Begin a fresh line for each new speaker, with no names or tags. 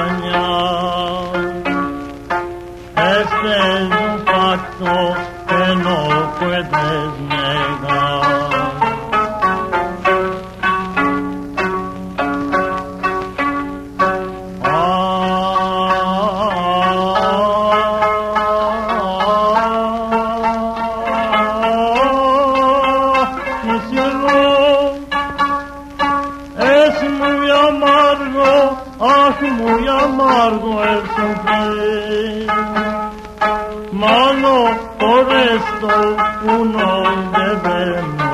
engañar. Este es un facto que no puedes negar. Mi cielo, es muy amargo el sufrir. Mano, por esto uno debe